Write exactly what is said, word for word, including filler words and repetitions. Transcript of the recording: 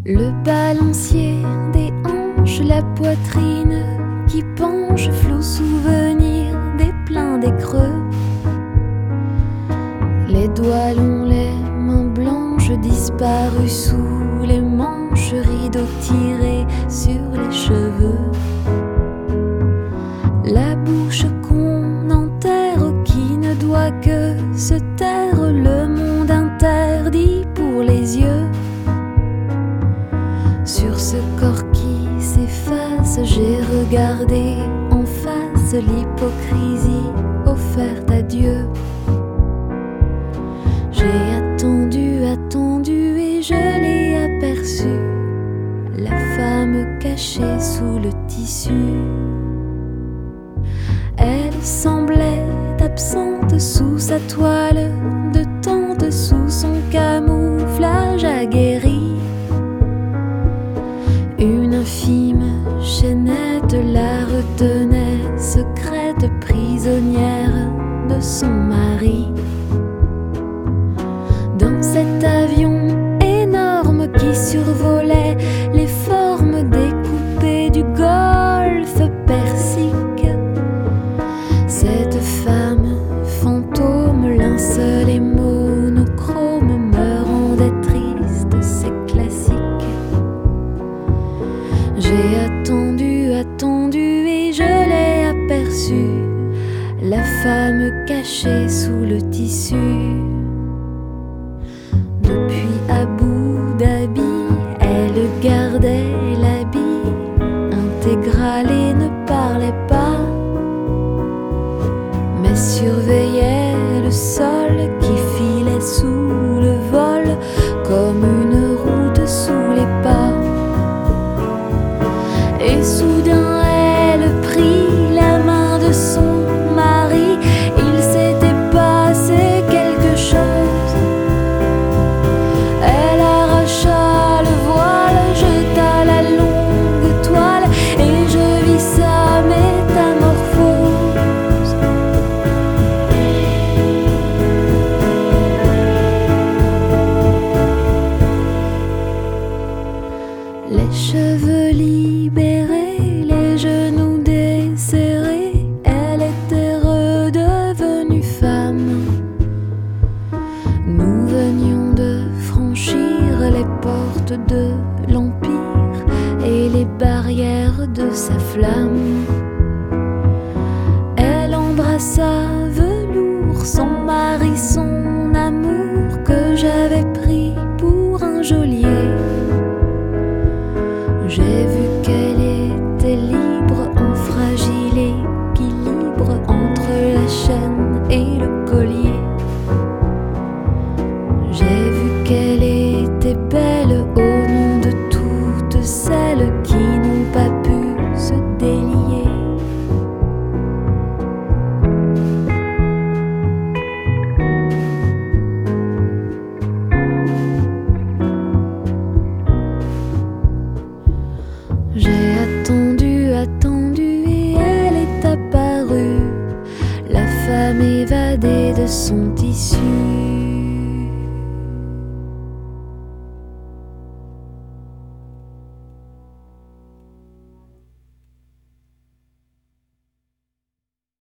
Le balancier des hanches, la poitrine qui penche, flot souvenir des pleins des creux. Les doigts longs, les mains blanches disparues sous les manches, rideaux tirés sur les cheveux. La bouche qu'on enterre, qui ne doit que se taire, le monde interdit pour les yeux. Sur ce corps qui s'efface, j'ai regardé en face l'hypocrisie offerte à Dieu. J'ai attendu, attendu et je l'ai aperçue, la femme cachée sous le tissu. Elle semblait absente sous sa toile de tente, sous son camouflage aguerri. Une infime chaînette la retenait, secrète prisonnière de son mari. Dans cet avion énorme qui survolait les formes découpées du golfe Persique, cette femme fantôme, linceul et monochrome, me rendait triste, c'est classique. J'ai attendu, attendu et je l'ai aperçue, la femme cachée sous le tissu. Depuis Abu Dhabi, elle gardait l'habit intégral et ne parlait pas, mais surveillait le sol qui filait sous le vol comme une route sous les pas. Et soudain elle prit la main de son mari, il s'était passé quelque chose. Elle arracha le voile, jeta la longue toile et je vis sa métamorphose. Les cheveux libérés, les genoux desserrés, elle était redevenue femme. Nous venions de franchir les portes de l'Empire et les barrières de sa flamme. Elle embrassa velours son mari, son amour que j'avais pris pour un geôlier. J'ai vu qu'elle était libre, en fragile équilibre entre la chaîne et le collier. J'ai vu qu'elle était belle au nom de toutes celles qui n'ont pas pu se délier. J'ai attendu, attendu et elle est apparue, la femme évadée de son tissu.